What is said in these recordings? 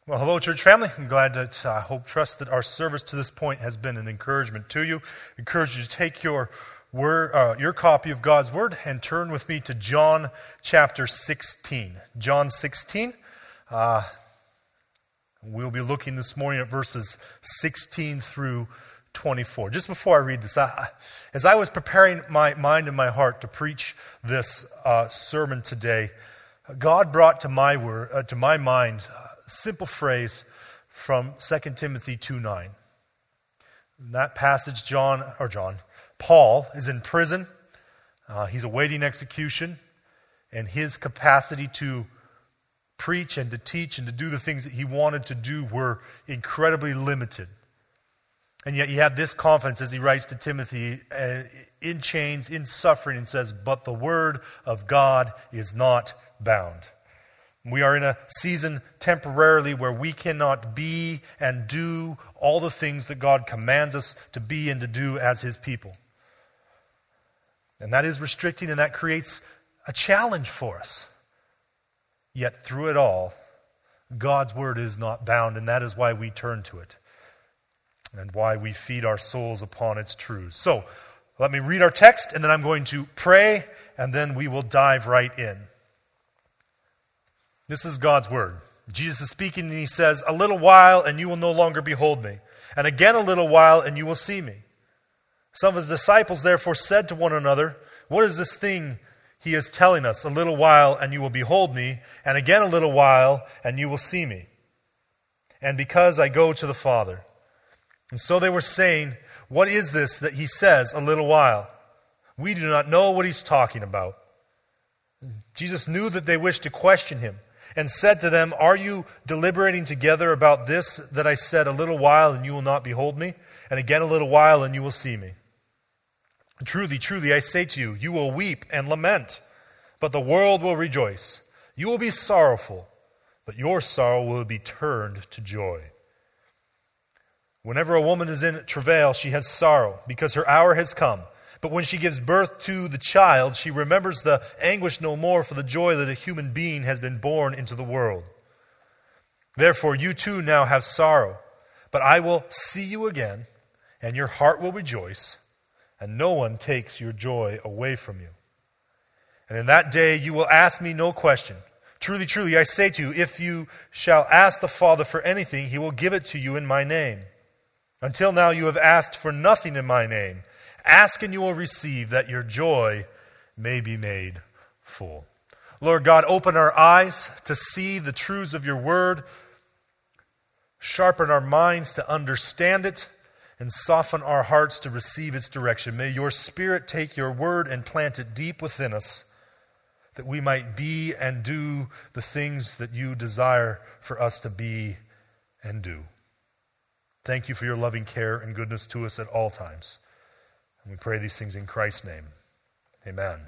Well, hello, church family. I'm glad that trust that our service to this point has been an encouragement to you. I encourage you to take your copy of God's Word and turn with me to John chapter 16. John 16. We'll be looking this morning at verses 16 through 24. Just before I read this, as I was preparing my mind and my heart to preach this sermon today, God brought to my mind a simple phrase from 2 Timothy 2:9. In that passage, Paul is in prison. He's awaiting execution, and his capacity to preach and to teach and to do the things that he wanted to do were incredibly limited. And yet he had this confidence as he writes to Timothy in chains, in suffering, and says, "But the word of God is not bound." We are in a season temporarily where we cannot be and do all the things that God commands us to be and to do as His people. And that is restricting, and that creates a challenge for us. Yet through it all, God's word is not bound, and that is why we turn to it and why we feed our souls upon its truths. So, let me read our text, and then I'm going to pray, and then we will dive right in. This is God's word. Jesus is speaking, and he says, "A little while, and you will no longer behold me. And again a little while, and you will see me." Some of his disciples therefore said to one another, "What is this thing he is telling us? A little while, and you will behold me. And again a little while, and you will see me. And because I go to the Father." And so they were saying, "What is this that he says, a little while? We do not know what he's talking about." Jesus knew that they wished to question him, and said to them, "Are you deliberating together about this that I said, a little while and you will not behold me, and again a little while and you will see me? Truly, truly, I say to you, you will weep and lament, but the world will rejoice. You will be sorrowful, but your sorrow will be turned to joy. Whenever a woman is in travail, she has sorrow, because her hour has come. But when she gives birth to the child, she remembers the anguish no more for the joy that a human being has been born into the world. Therefore, you too now have sorrow, but I will see you again, and your heart will rejoice, and no one takes your joy away from you. And in that day you will ask me no question. Truly, truly, I say to you, if you shall ask the Father for anything, he will give it to you in my name. Until now you have asked for nothing in my name. Ask and you will receive, that your joy may be made full." Lord God, open our eyes to see the truths of your word. Sharpen our minds to understand it, and soften our hearts to receive its direction. May your Spirit take your word and plant it deep within us, that we might be and do the things that you desire for us to be and do. Thank you for your loving care and goodness to us at all times. And we pray these things in Christ's name. Amen.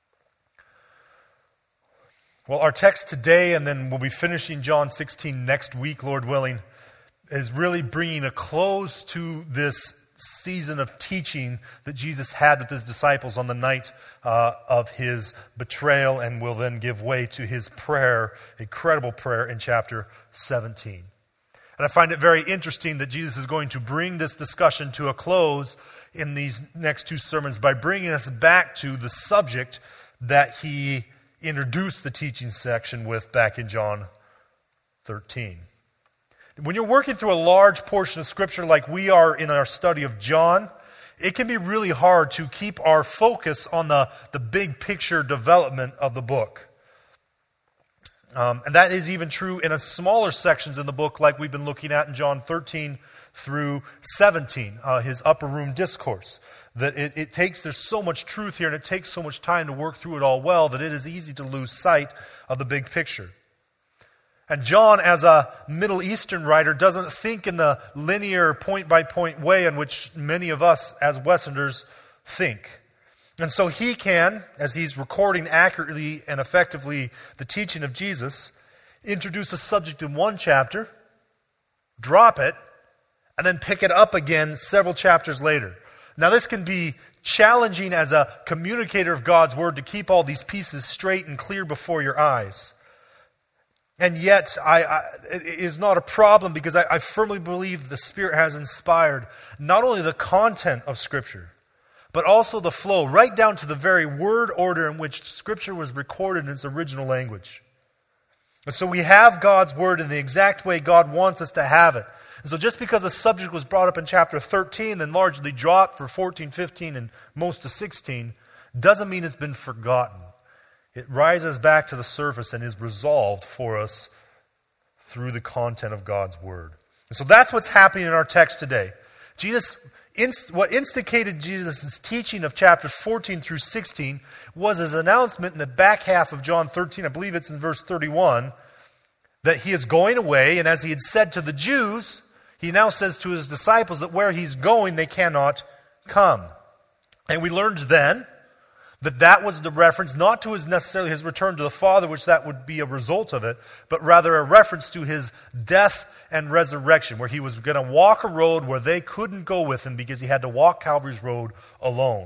Well, our text today, and then we'll be finishing John 16 next week, Lord willing, is really bringing a close to this season of teaching that Jesus had with his disciples on the night of his betrayal, and will then give way to his prayer, incredible prayer in chapter 17. And I find it very interesting that Jesus is going to bring this discussion to a close in these next two sermons by bringing us back to the subject that he introduced the teaching section with back in John 13. When you're working through a large portion of Scripture like we are in our study of John, it can be really hard to keep our focus on the big picture development of the book. And that is even true in a smaller sections in the book like we've been looking at in John 13 through 17, his upper room discourse. That there's so much truth here, and it takes so much time to work through it all well, that it is easy to lose sight of the big picture. And John, as a Middle Eastern writer, doesn't think in the linear point-by-point way in which many of us as Westerners think. And so he can, as he's recording accurately and effectively the teaching of Jesus, introduce a subject in one chapter, drop it, and then pick it up again several chapters later. Now this can be challenging as a communicator of God's word to keep all these pieces straight and clear before your eyes. And yet, it is not a problem because I firmly believe the Spirit has inspired not only the content of Scripture, but also the flow, right down to the very word order in which Scripture was recorded in its original language. And so we have God's Word in the exact way God wants us to have it. And so just because a subject was brought up in chapter 13, then largely dropped for 14, 15, and most of 16, doesn't mean it's been forgotten. It rises back to the surface and is resolved for us through the content of God's Word. And so that's what's happening in our text today. What instigated Jesus' teaching of chapters 14 through 16 was his announcement in the back half of John 13, I believe it's in verse 31, that he is going away, and as he had said to the Jews, he now says to his disciples that where he's going, they cannot come. And we learned then that was the reference not to necessarily his return to the Father, which that would be a result of it, but rather a reference to his death and resurrection, where he was going to walk a road where they couldn't go with him because he had to walk Calvary's road alone.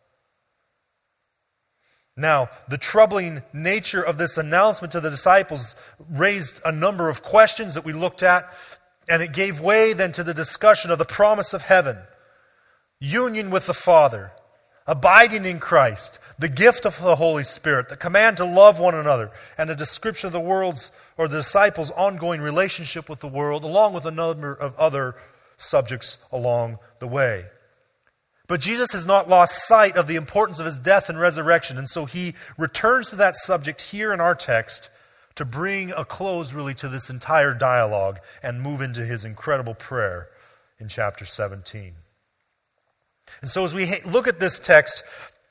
Now, the troubling nature of this announcement to the disciples raised a number of questions that we looked at, and it gave way then to the discussion of the promise of heaven, union with the Father, abiding in Christ, the gift of the Holy Spirit, the command to love one another, and a description of the world's or the disciples' ongoing relationship with the world, along with a number of other subjects along the way. But Jesus has not lost sight of the importance of his death and resurrection, and so he returns to that subject here in our text to bring a close really to this entire dialogue and move into his incredible prayer in chapter 17. And so as we look at this text,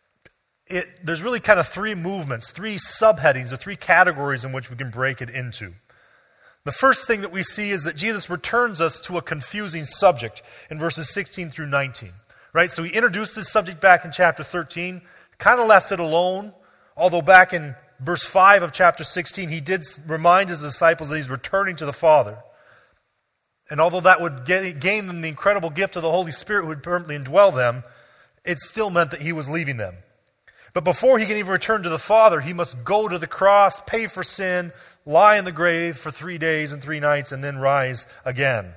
there's really kind of three movements, three subheadings, or three categories in which we can break it into. The first thing that we see is that Jesus returns us to a confusing subject in verses 16 through 19. Right? So he introduced this subject back in chapter 13, kind of left it alone, although back in verse 5 of chapter 16, he did remind his disciples that he's returning to the Father. And although that would gain them the incredible gift of the Holy Spirit who would permanently indwell them, it still meant that he was leaving them. But before he can even return to the Father, he must go to the cross, pay for sin, lie in the grave for 3 days and 3 nights, and then rise again.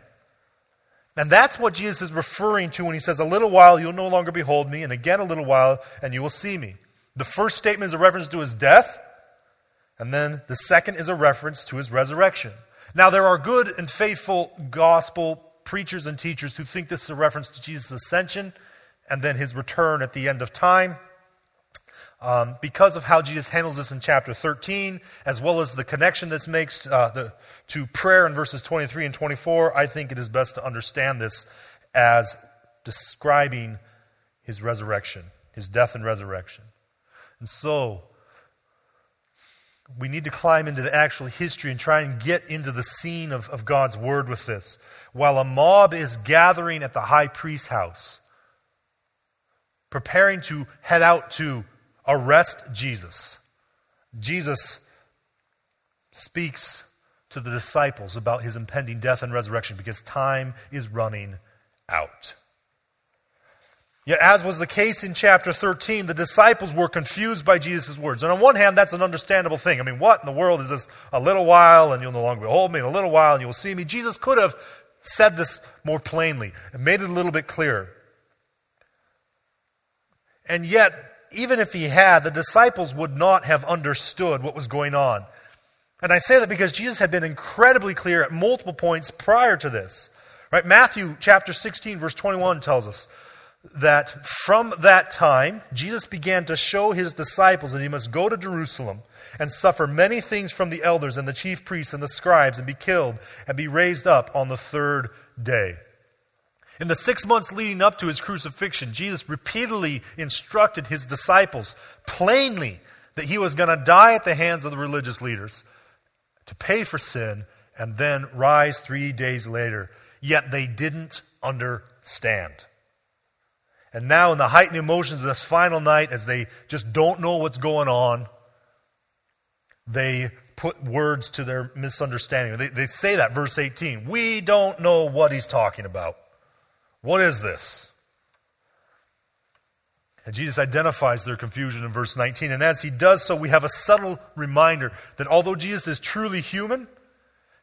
And that's what Jesus is referring to when he says, a little while you'll no longer behold me, and again a little while and you will see me. The first statement is a reference to his death, and then the second is a reference to his resurrection. Now there are good and faithful gospel preachers and teachers who think this is a reference to Jesus' ascension and then his return at the end of time. Because of how Jesus handles this in chapter 13, as well as the connection this makes to prayer in verses 23 and 24, I think it is best to understand this as describing his resurrection, his death and resurrection. And so, we need to climb into the actual history and try and get into the scene of God's Word with this. While a mob is gathering at the high priest's house, preparing to head out to arrest Jesus, Jesus speaks to the disciples about his impending death and resurrection because time is running out. Yet, as was the case in chapter 13, the disciples were confused by Jesus' words. And on one hand, that's an understandable thing. I mean, what in the world is this? A little while and you'll no longer behold me, and a little while and you will see me. Jesus could have said this more plainly and made it a little bit clearer. And yet, even if he had, the disciples would not have understood what was going on. And I say that because Jesus had been incredibly clear at multiple points prior to this. Right? Matthew chapter 16, verse 21 tells us that from that time, Jesus began to show his disciples that he must go to Jerusalem and suffer many things from the elders and the chief priests and the scribes and be killed and be raised up on the third day. In the 6 months leading up to his crucifixion, Jesus repeatedly instructed his disciples plainly that he was going to die at the hands of the religious leaders to pay for sin and then rise 3 days later. Yet they didn't understand. And now in the heightened emotions of this final night, as they just don't know what's going on, they put words to their misunderstanding. They say that, verse 18, we don't know what he's talking about. What is this? And Jesus identifies their confusion in verse 19. And as he does so, we have a subtle reminder that although Jesus is truly human,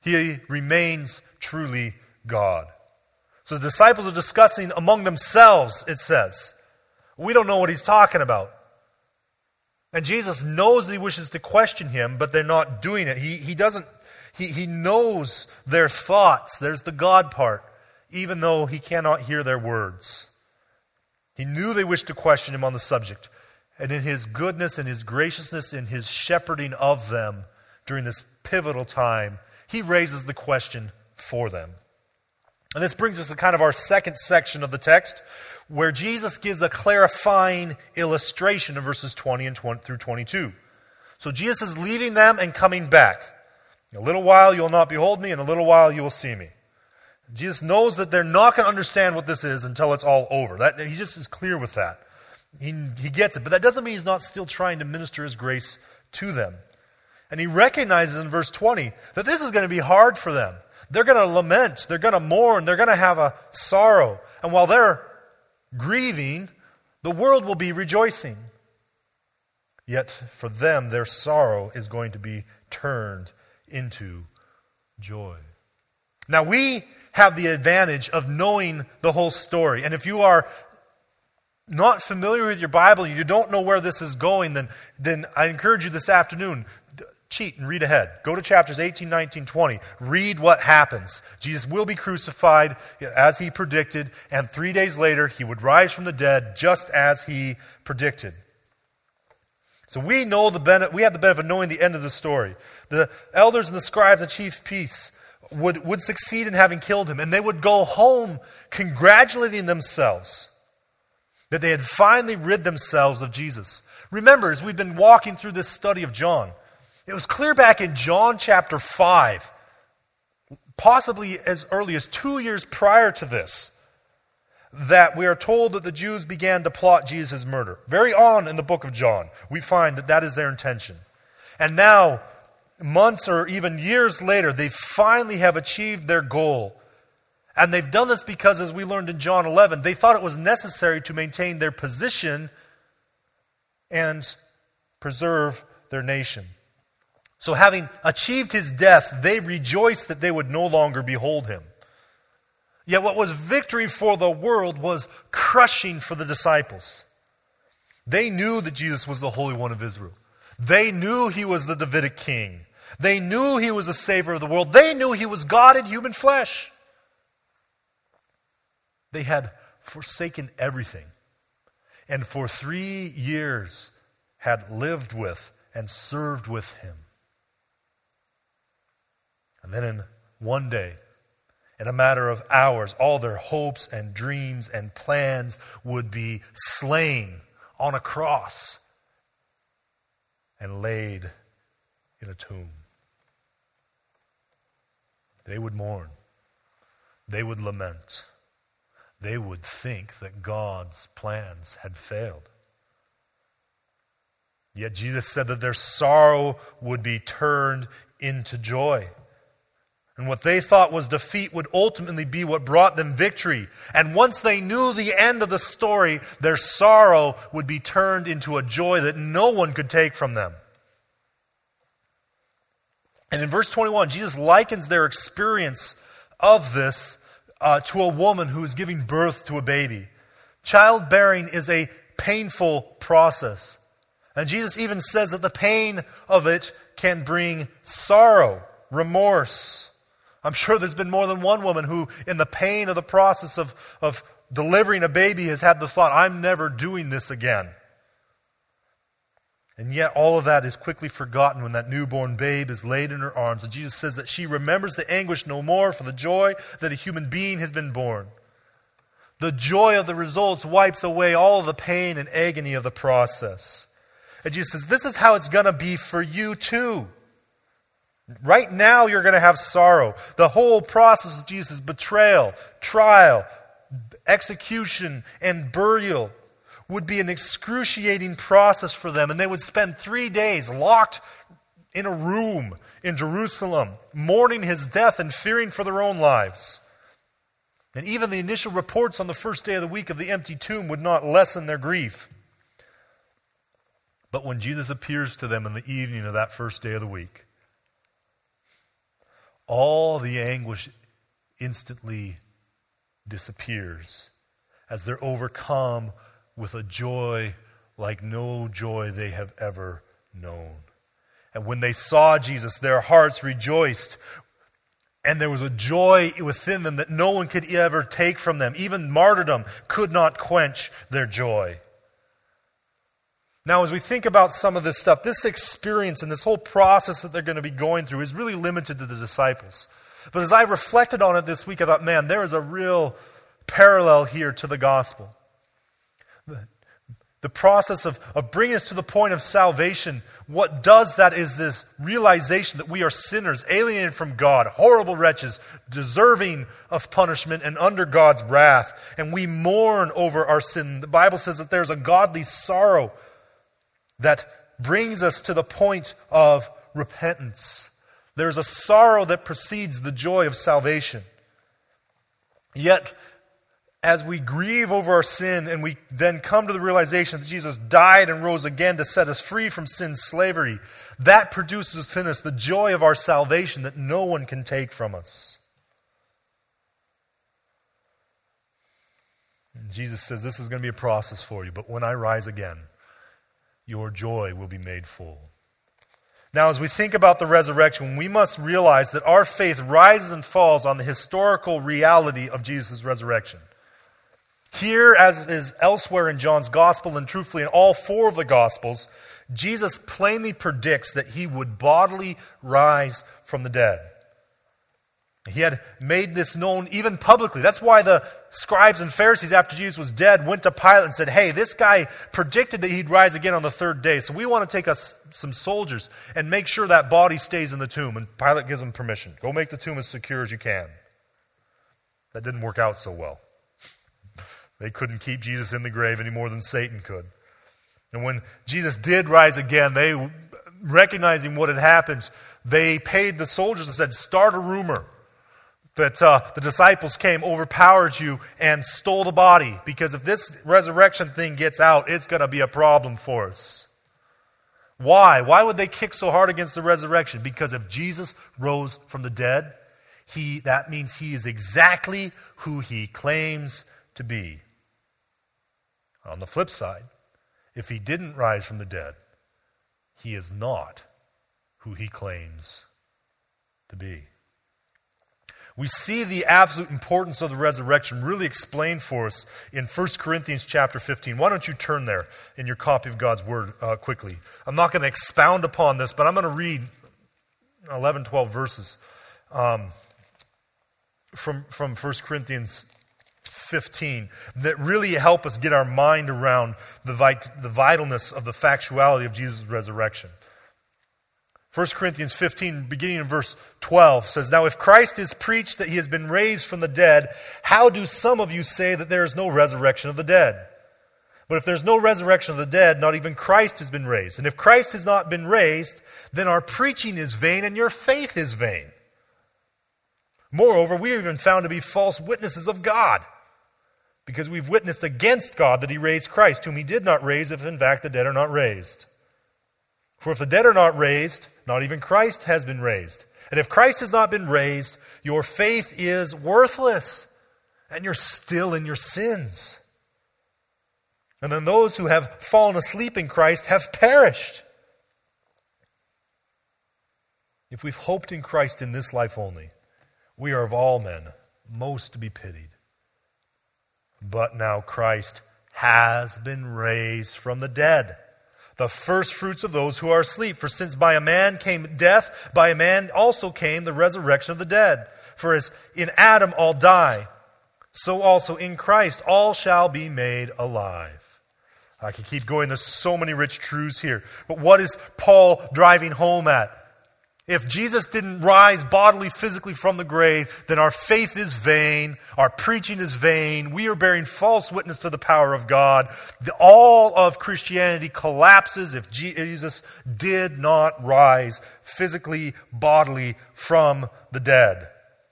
He remains truly God. So the disciples are discussing among themselves, it says. We don't know what he's talking about. And Jesus knows that he wishes to question him, but they're not doing it. He knows their thoughts. There's the God part, even though he cannot hear their words. He knew they wished to question him on the subject. And in his goodness and his graciousness in his shepherding of them during this pivotal time, he raises the question for them. And this brings us to kind of our second section of the text, where Jesus gives a clarifying illustration of verses 20 through 22. So Jesus is leaving them and coming back. In a little while you will not behold me, in a little while you will see me. Jesus knows that they're not going to understand what this is until it's all over. He just is clear with that. He gets it. But that doesn't mean he's not still trying to minister his grace to them. And he recognizes in verse 20 that this is going to be hard for them. They're going to lament. They're going to mourn. They're going to have a sorrow. And while they're grieving, the world will be rejoicing. Yet for them, their sorrow is going to be turned into joy. Now we have the advantage of knowing the whole story. And if you are not familiar with your Bible, you don't know where this is going, then I encourage you this afternoon, cheat and read ahead. Go to chapters 18, 19, 20. Read what happens. Jesus will be crucified as he predicted, and 3 days later he would rise from the dead just as he predicted. So we have the benefit of knowing the end of the story. The elders and the scribes and chief priests would succeed in having killed him, and they would go home congratulating themselves that they had finally rid themselves of Jesus. Remember, as we've been walking through this study of John, it was clear back in John chapter 5, possibly as early as 2 years prior to this, that we are told that the Jews began to plot Jesus' murder. Very on in the book of John, we find that that is their intention. And now, months or even years later, they finally have achieved their goal. And they've done this because, as we learned in John 11, they thought it was necessary to maintain their position and preserve their nation. So having achieved his death, they rejoiced that they would no longer behold him. Yet what was victory for the world was crushing for the disciples. They knew that Jesus was the Holy One of Israel. They knew he was the Davidic king. They knew he was the Savior of the world. They knew he was God in human flesh. They had forsaken everything, and for 3 years had lived with and served with him. And then in one day, in a matter of hours, all their hopes and dreams and plans would be slain on a cross and laid in a tomb. They would mourn. They would lament. They would think that God's plans had failed. Yet Jesus said that their sorrow would be turned into joy. And what they thought was defeat would ultimately be what brought them victory. And once they knew the end of the story, their sorrow would be turned into a joy that no one could take from them. And in verse 21, Jesus likens their experience of this to a woman who is giving birth to a baby. Childbearing is a painful process. And Jesus even says that the pain of it can bring sorrow, remorse. I'm sure there's been more than one woman who, in the pain of the process of delivering a baby, has had the thought, I'm never doing this again. And yet all of that is quickly forgotten when that newborn babe is laid in her arms. And Jesus says that she remembers the anguish no more for the joy that a human being has been born. The joy of the results wipes away all of the pain and agony of the process. And Jesus says, this is how it's going to be for you too. Right now you're going to have sorrow. The whole process of Jesus' betrayal, trial, execution, and burial would be an excruciating process for them. And they would spend 3 days locked in a room in Jerusalem, mourning his death and fearing for their own lives. And even the initial reports on the first day of the week of the empty tomb would not lessen their grief. But when Jesus appears to them in the evening of that first day of the week, all the anguish instantly disappears as they're overcome with a joy like no joy they have ever known. And when they saw Jesus, their hearts rejoiced. And there was a joy within them that no one could ever take from them. Even martyrdom could not quench their joy. Now, as we think about some of this stuff, this experience and this whole process that they're going to be going through is really limited to the disciples. But as I reflected on it this week, I thought, man, there is a real parallel here to the gospel. The process of bringing us to the point of salvation, what does that is this realization that we are sinners, alienated from God, horrible wretches, deserving of punishment and under God's wrath. And we mourn over our sin. The Bible says that there's a godly sorrow that brings us to the point of repentance. There's a sorrow that precedes the joy of salvation. Yet, as we grieve over our sin and we then come to the realization that Jesus died and rose again to set us free from sin's slavery, that produces within us the joy of our salvation that no one can take from us. And Jesus says this is going to be a process for you, but when I rise again, your joy will be made full. Now, as we think about the resurrection, we must realize that our faith rises and falls on the historical reality of Jesus' resurrection. Here, as is elsewhere in John's Gospel, and truthfully in all four of the Gospels, Jesus plainly predicts that he would bodily rise from the dead. He had made this known even publicly. That's why the scribes and Pharisees, after Jesus was dead, went to Pilate and said, hey, this guy predicted that he'd rise again on the third day, so we want to take us some soldiers and make sure that body stays in the tomb. And Pilate gives them permission. Go make the tomb as secure as you can. That didn't work out so well. They couldn't keep Jesus in the grave any more than Satan could. And when Jesus did rise again, they, recognizing what had happened, they paid the soldiers and said, start a rumor that the disciples came, overpowered you, and stole the body. Because if this resurrection thing gets out, it's going to be a problem for us. Why? Why would they kick so hard against the resurrection? Because if Jesus rose from the dead, that means he is exactly who he claims to be. On the flip side, if he didn't rise from the dead, he is not who he claims to be. We see the absolute importance of the resurrection really explained for us in 1 Corinthians chapter 15. Why don't you turn there in your copy of God's Word quickly. I'm not going to expound upon this, but I'm going to read 11, 12 verses from 1 Corinthians 15 that really help us get our mind around the vitalness of the factuality of Jesus' resurrection. 1 Corinthians 15, beginning in verse 12, says, now if Christ is preached that he has been raised from the dead, how do some of you say that there is no resurrection of the dead? But if there's no resurrection of the dead, not even Christ has been raised. And if Christ has not been raised, then our preaching is vain and your faith is vain. Moreover, we are even found to be false witnesses of God, because we've witnessed against God that he raised Christ, whom he did not raise, if in fact the dead are not raised. For if the dead are not raised, not even Christ has been raised. And if Christ has not been raised, your faith is worthless, and you're still in your sins. And then those who have fallen asleep in Christ have perished. If we've hoped in Christ in this life only, we are of all men most to be pitied. But now Christ has been raised from the dead, the first fruits of those who are asleep. For since by a man came death, by a man also came the resurrection of the dead. For as in Adam all die, so also in Christ all shall be made alive. I can keep going. There's so many rich truths here. But what is Paul driving home at? If Jesus didn't rise bodily, physically from the grave, then our faith is vain, our preaching is vain, we are bearing false witness to the power of God. All of Christianity collapses if Jesus did not rise physically, bodily from the dead.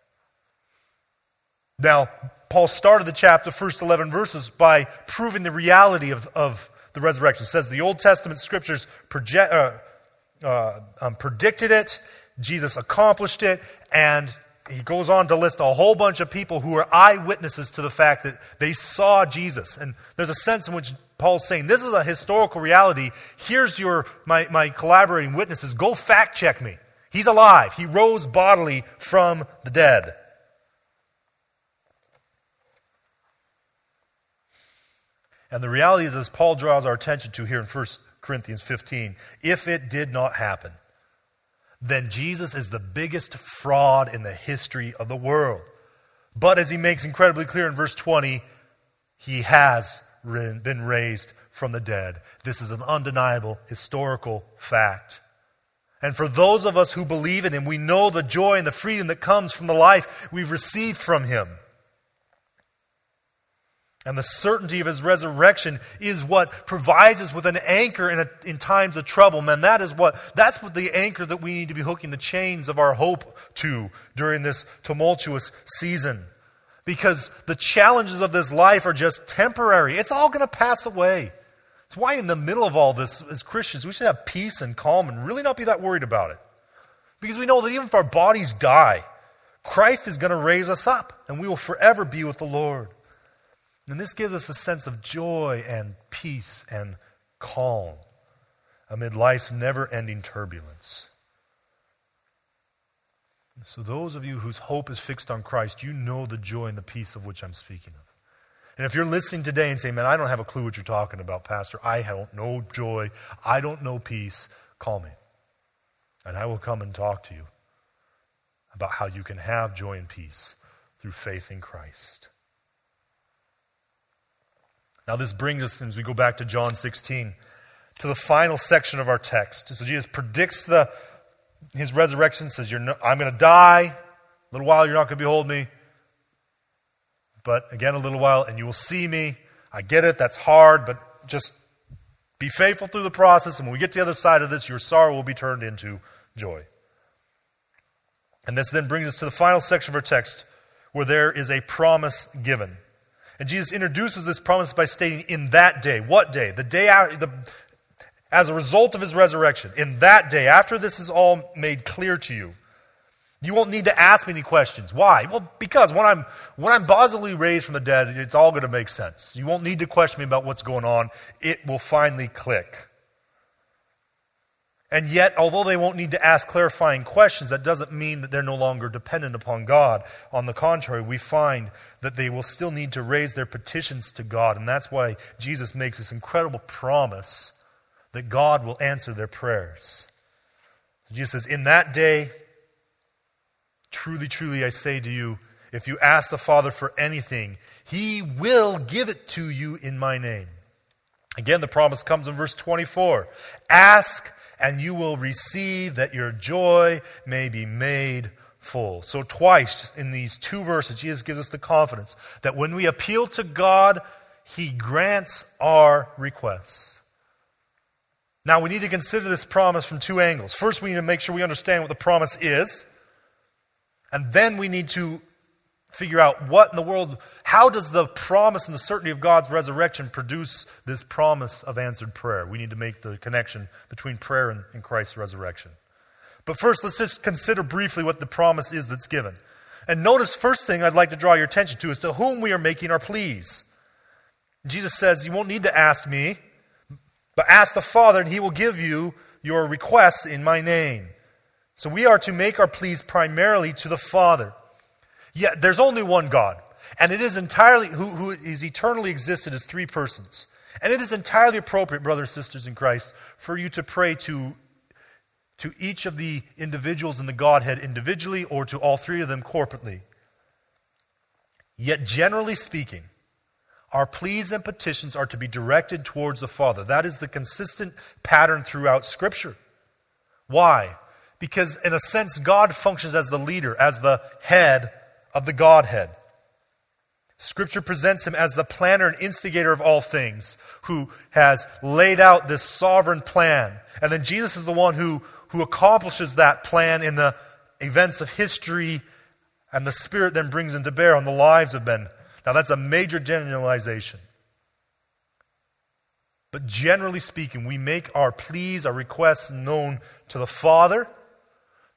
Now, Paul started the chapter, first 11 verses, by proving the reality of the resurrection. It says the Old Testament scriptures predicted it, Jesus accomplished it, And he goes on to list a whole bunch of people who are eyewitnesses to the fact that they saw Jesus. And there's a sense in which Paul's saying, this is a historical reality. Here's my collaborating witnesses. Go fact check me. He's alive. He rose bodily from the dead. And the reality is, as Paul draws our attention to here in 1 Corinthians 15, if it did not happen, then Jesus is the biggest fraud in the history of the world. But as he makes incredibly clear in verse 20, he has been raised from the dead. This is an undeniable historical fact. And for those of us who believe in him, we know the joy and the freedom that comes from the life we've received from him. And the certainty of his resurrection is what provides us with an anchor in times of trouble. Man, that's what the anchor that we need to be hooking the chains of our hope to during this tumultuous season. Because the challenges of this life are just temporary. It's all going to pass away. It's why in the middle of all this, as Christians, we should have peace and calm and really not be that worried about it. Because we know that even if our bodies die, Christ is going to raise us up and we will forever be with the Lord. And this gives us a sense of joy and peace and calm amid life's never-ending turbulence. So those of you whose hope is fixed on Christ, you know the joy and the peace of which I'm speaking of. And if you're listening today and saying, man, I don't have a clue what you're talking about, Pastor. I don't know joy. I don't know peace. Call me. And I will come and talk to you about how you can have joy and peace through faith in Christ. Now this brings us, as we go back to John 16, to the final section of our text. So Jesus predicts his resurrection, says, I'm going to die. A little while, you're not going to behold me. But again, a little while, and you will see me. I get it, that's hard, but just be faithful through the process. And when we get to the other side of this, your sorrow will be turned into joy. And this then brings us to the final section of our text, where there is a promise given. And Jesus introduces this promise by stating, in that day. What day? The day as a result of his resurrection. In that day, after this is all made clear to you, you won't need to ask me any questions. Why? Well, because when I'm bodily raised from the dead, it's all going to make sense. You won't need to question me about what's going on. It will finally click. And yet, although they won't need to ask clarifying questions, that doesn't mean that they're no longer dependent upon God. On the contrary, we find that they will still need to raise their petitions to God. And that's why Jesus makes this incredible promise that God will answer their prayers. Jesus says, in that day, truly, truly, I say to you, if you ask the Father for anything, he will give it to you in my name. Again, the promise comes in verse 24. Ask and you will receive, that your joy may be made full. So twice in these two verses, Jesus gives us the confidence that when we appeal to God, he grants our requests. Now we need to consider this promise from two angles. First, we need to make sure we understand what the promise is. And then we need to figure out what in the world, how does the promise and the certainty of God's resurrection produce this promise of answered prayer? We need to make the connection between prayer and Christ's resurrection. But first, let's just consider briefly what the promise is that's given. And notice, first thing I'd like to draw your attention to is to whom we are making our pleas. Jesus says, you won't need to ask me, but ask the Father and he will give you your requests in my name. So we are to make our pleas primarily to the Father. Yet there's only one God, and it is entirely, who is eternally existed as three persons. And it is entirely appropriate, brothers and sisters in Christ, for you to pray to each of the individuals in the Godhead individually or to all three of them corporately. Yet generally speaking, our pleas and petitions are to be directed towards the Father. That is the consistent pattern throughout Scripture. Why? Because in a sense, God functions as the leader, as the head of the Godhead. Scripture presents him as the planner and instigator of all things, who has laid out this sovereign plan. And then Jesus is the one who accomplishes that plan in the events of history, and the Spirit then brings him to bear on the lives of men. Now that's a major generalization. But generally speaking, we make our pleas, our requests known to the Father,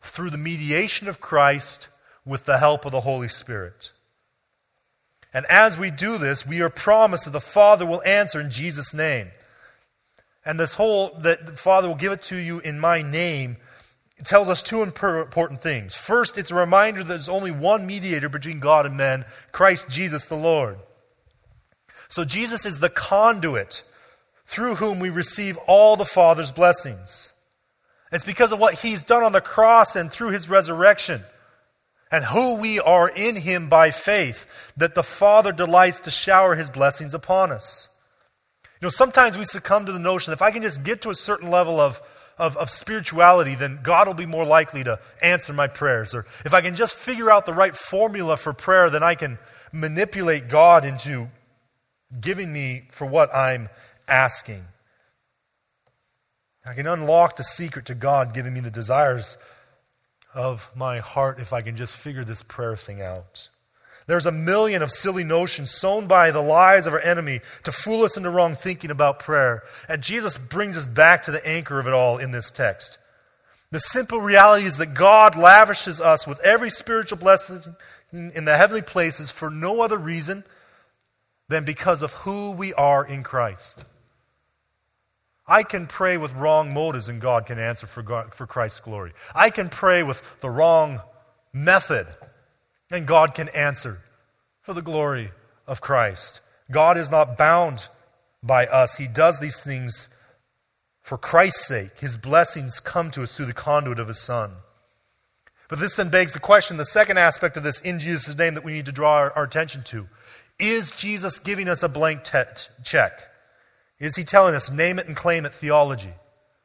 through the mediation of Christ with the help of the Holy Spirit. And as we do this, we are promised that the Father will answer in Jesus' name. And that the Father will give it to you in my name, it tells us two important things. First, it's a reminder that there's only one mediator between God and men, Christ Jesus the Lord. So Jesus is the conduit through whom we receive all the Father's blessings. It's because of what He's done on the cross and through His resurrection, and who we are in Him by faith, that the Father delights to shower His blessings upon us. Sometimes we succumb to the notion that if I can just get to a certain level of spirituality, then God will be more likely to answer my prayers. Or if I can just figure out the right formula for prayer, then I can manipulate God into giving me for what I'm asking. I can unlock the secret to God giving me the desires of my heart if I can just figure this prayer thing out. There's a million of silly notions sown by the lies of our enemy to fool us into wrong thinking about prayer. And Jesus brings us back to the anchor of it all in this text. The simple reality is that God lavishes us with every spiritual blessing in the heavenly places for no other reason than because of who we are in Christ. I can pray with wrong motives and God can answer for Christ's glory. I can pray with the wrong method and God can answer for the glory of Christ. God is not bound by us. He does these things for Christ's sake. His blessings come to us through the conduit of His Son. But this then begs the question, the second aspect of this in Jesus' name that we need to draw our attention to. Is Jesus giving us a blank check? Is He telling us, name it and claim it theology?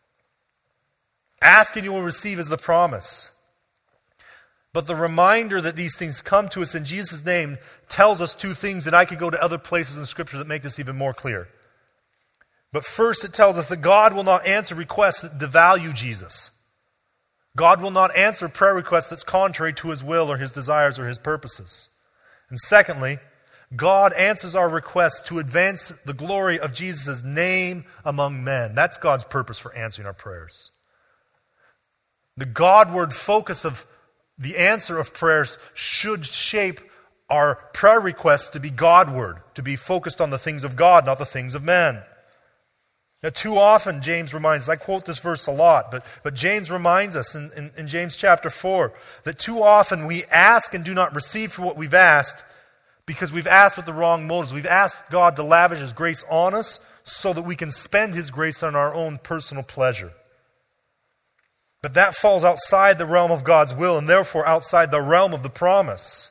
Ask and you will receive is the promise. But the reminder that these things come to us in Jesus' name tells us two things, and I could go to other places in Scripture that make this even more clear. But first it tells us that God will not answer requests that devalue Jesus. God will not answer prayer requests that's contrary to His will or His desires or His purposes. And secondly, God answers our requests to advance the glory of Jesus' name among men. That's God's purpose for answering our prayers. The Godward focus of the answer of prayers should shape our prayer requests to be Godward, to be focused on the things of God, not the things of men. Now, too often, James reminds us, I quote this verse a lot, but James reminds us in James chapter 4 that too often we ask and do not receive for what we've asked because we've asked with the wrong motives. We've asked God to lavish His grace on us so that we can spend His grace on our own personal pleasure. But that falls outside the realm of God's will and therefore outside the realm of the promise.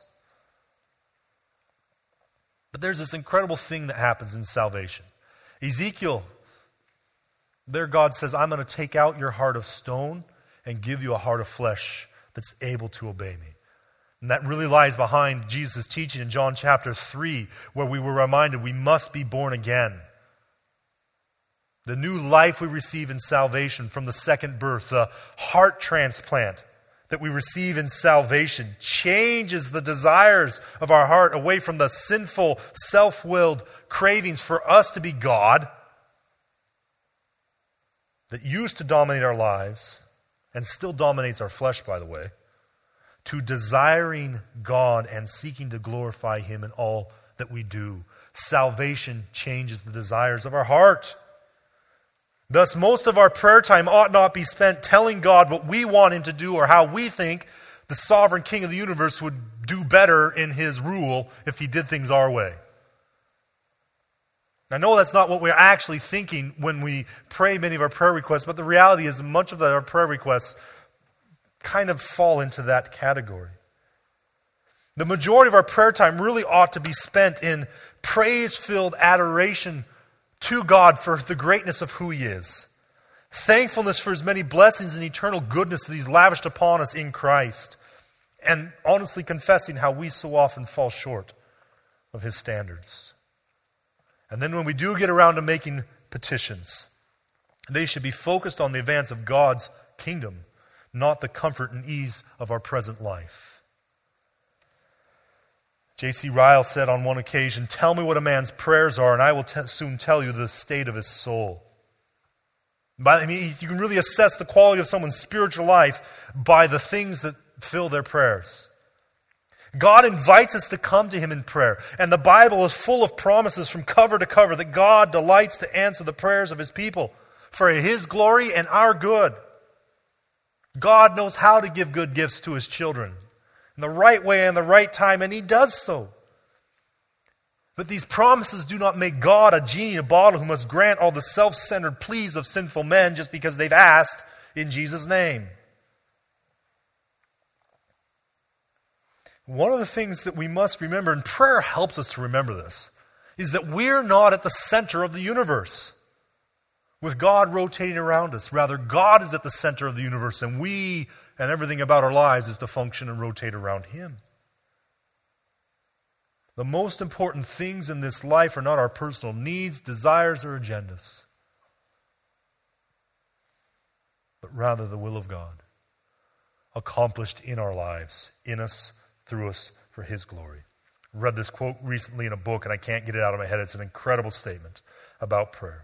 But there's this incredible thing that happens in salvation. Ezekiel, there God says, I'm going to take out your heart of stone and give you a heart of flesh that's able to obey me. And that really lies behind Jesus' teaching in John chapter 3, where we were reminded we must be born again. The new life we receive in salvation from the second birth, the heart transplant that we receive in salvation, changes the desires of our heart away from the sinful, self-willed cravings for us to be God that used to dominate our lives and still dominates our flesh, by the way, to desiring God and seeking to glorify Him in all that we do. Salvation changes the desires of our heart. Thus, most of our prayer time ought not be spent telling God what we want Him to do or how we think the sovereign King of the universe would do better in His rule if He did things our way. I know that's not what we're actually thinking when we pray many of our prayer requests, but the reality is much of our prayer requests kind of fall into that category. The majority of our prayer time really ought to be spent in praise-filled adoration to God for the greatness of who He is. Thankfulness for His many blessings and eternal goodness that He's lavished upon us in Christ. And honestly confessing how we so often fall short of His standards. And then when we do get around to making petitions, they should be focused on the advance of God's kingdom, not the comfort and ease of our present life. J.C. Ryle said on one occasion, "Tell me what a man's prayers are, and I will soon tell you the state of his soul." You can really assess the quality of someone's spiritual life by the things that fill their prayers. God invites us to come to Him in prayer. And the Bible is full of promises from cover to cover that God delights to answer the prayers of His people for His glory and our good. God knows how to give good gifts to His children in the right way and the right time, and He does so. But these promises do not make God a genie in a bottle who must grant all the self-centered pleas of sinful men just because they've asked in Jesus' name. One of the things that we must remember, and prayer helps us to remember this, is that we're not at the center of the universe with God rotating around us. Rather, God is at the center of the universe, and we and everything about our lives is to function and rotate around Him. The most important things in this life are not our personal needs, desires, or agendas, but rather the will of God, accomplished in our lives, in us, through us, for His glory. I read this quote recently in a book, and I can't get it out of my head. It's an incredible statement about prayer.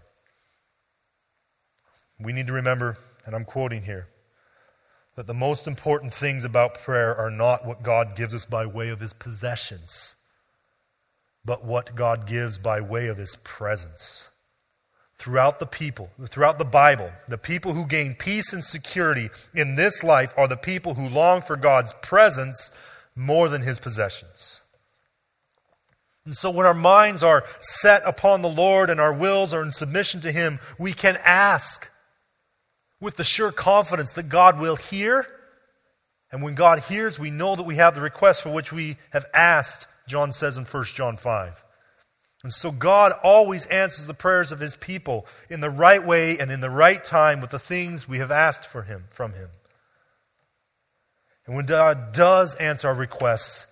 We need to remember, and I'm quoting here, that the most important things about prayer are not what God gives us by way of His possessions, but what God gives by way of His presence. Throughout the Bible, the people who gain peace and security in this life are the people who long for God's presence more than His possessions. And so when our minds are set upon the Lord and our wills are in submission to Him, we can ask with the sure confidence that God will hear. And when God hears, we know that we have the request for which we have asked, John says in 1 John 5. And so God always answers the prayers of His people in the right way and in the right time with the things we have asked from Him. And when God does answer our requests,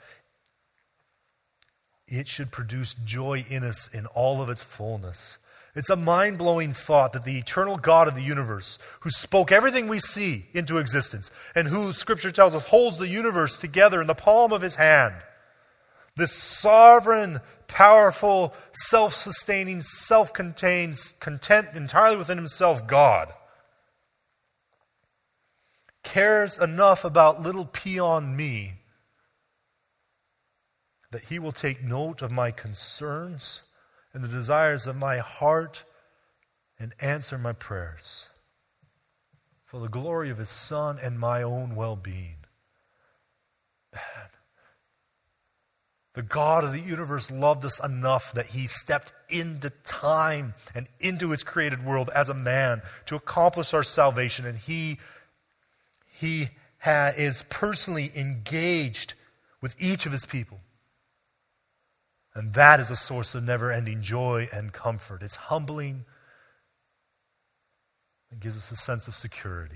it should produce joy in us in all of its fullness. It's a mind-blowing thought that the eternal God of the universe, who spoke everything we see into existence, and who, Scripture tells us, holds the universe together in the palm of His hand, this sovereign, powerful, self-sustaining, self-contained, content entirely within Himself God, cares enough about little peon me that He will take note of my concerns and the desires of my heart and answer my prayers for the glory of His Son and my own well-being. The God of the universe loved us enough that He stepped into time and into His created world as a man to accomplish our salvation, and He is personally engaged with each of His people. And that is a source of never-ending joy and comfort. It's humbling. It gives us a sense of security.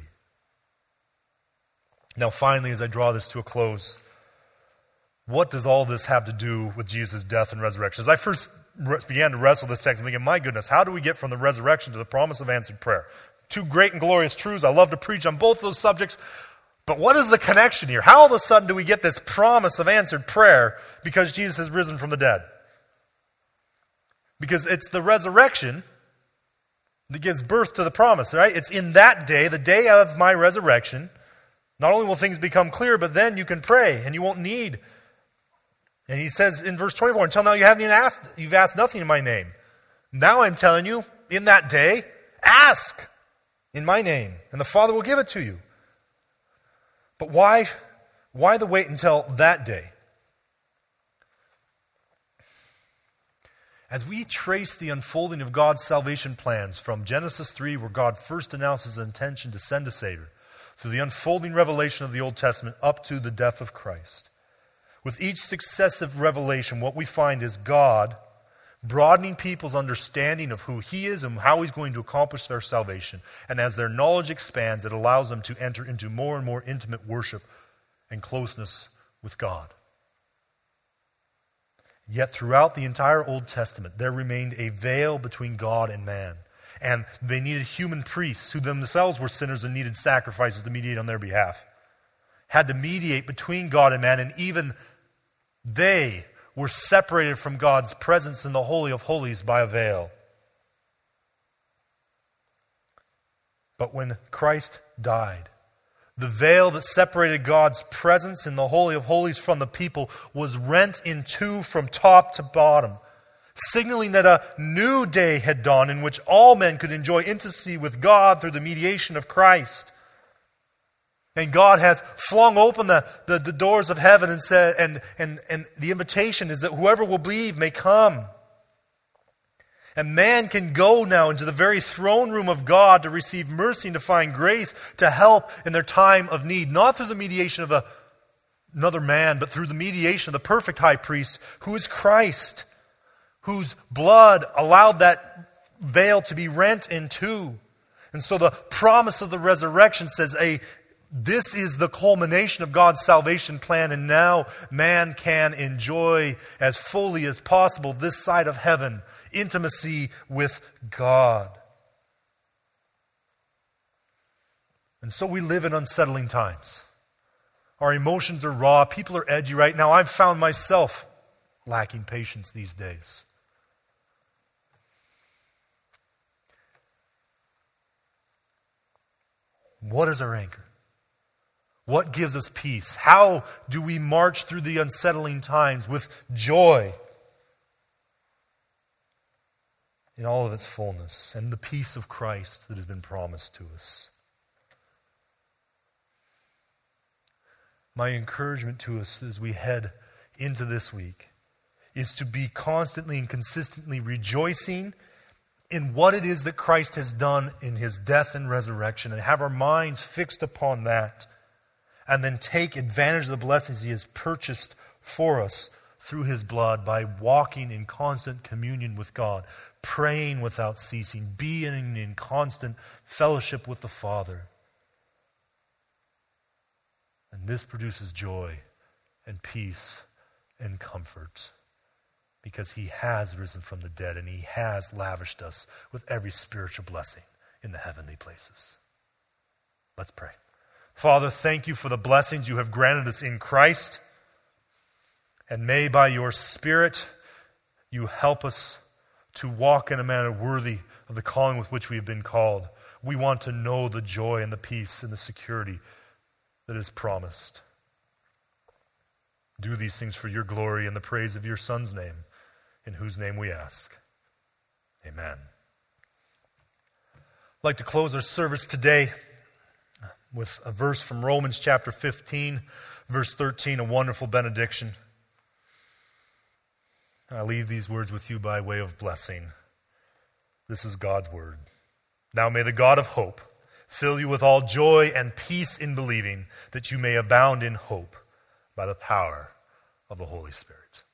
Now, finally, as I draw this to a close, what does all this have to do with Jesus' death and resurrection? As I first began to wrestle this text, I'm thinking, my goodness, how do we get from the resurrection to the promise of answered prayer? Two great and glorious truths. I love to preach on both those subjects. But what is the connection here? How all of a sudden do we get this promise of answered prayer because Jesus has risen from the dead? Because it's the resurrection that gives birth to the promise, right? It's in that day, the day of my resurrection, not only will things become clear, but then you can pray and you won't need. And He says in verse 24, until now you've asked nothing in my name. Now I'm telling you, in that day, ask in my name, and the Father will give it to you. But why the wait until that day? As we trace the unfolding of God's salvation plans from Genesis 3, where God first announces His intention to send a Savior, through the unfolding revelation of the Old Testament up to the death of Christ, with each successive revelation, what we find is God broadening people's understanding of who He is and how He's going to accomplish their salvation. And as their knowledge expands, it allows them to enter into more and more intimate worship and closeness with God. Yet throughout the entire Old Testament, there remained a veil between God and man. And they needed human priests who themselves were sinners and needed sacrifices to mediate on their behalf. Had to mediate between God and man, and even they were separated from God's presence in the Holy of Holies by a veil. But when Christ died, the veil that separated God's presence in the Holy of Holies from the people was rent in two from top to bottom, signaling that a new day had dawned in which all men could enjoy intimacy with God through the mediation of Christ. And God has flung open the doors of heaven and said, and the invitation is that whoever will believe may come. And man can go now into the very throne room of God to receive mercy and to find grace to help in their time of need. Not through the mediation of another man, but through the mediation of the perfect high priest, who is Christ, whose blood allowed that veil to be rent in two. And so the promise of the resurrection says, this is the culmination of God's salvation plan, and now man can enjoy as fully as possible this side of heaven intimacy with God. And so we live in unsettling times. Our emotions are raw. People are edgy right now. I've found myself lacking patience these days. What is our anchor? What gives us peace? How do we march through the unsettling times with joy in all of its fullness and the peace of Christ that has been promised to us? My encouragement to us as we head into this week is to be constantly and consistently rejoicing in what it is that Christ has done in his death and resurrection, and have our minds fixed upon that, and then take advantage of the blessings he has purchased for us through his blood by walking in constant communion with God, praying without ceasing, being in constant fellowship with the Father. And this produces joy and peace and comfort, because he has risen from the dead and he has lavished us with every spiritual blessing in the heavenly places. Let's pray. Father, thank you for the blessings you have granted us in Christ. And may by your Spirit you help us to walk in a manner worthy of the calling with which we have been called. We want to know the joy and the peace and the security that is promised. Do these things for your glory and the praise of your Son's name, in whose name we ask. Amen. I'd like to close our service today with a verse from Romans chapter 15, verse 13, a wonderful benediction. I leave these words with you by way of blessing. This is God's word. Now may the God of hope fill you with all joy and peace in believing, that you may abound in hope by the power of the Holy Spirit.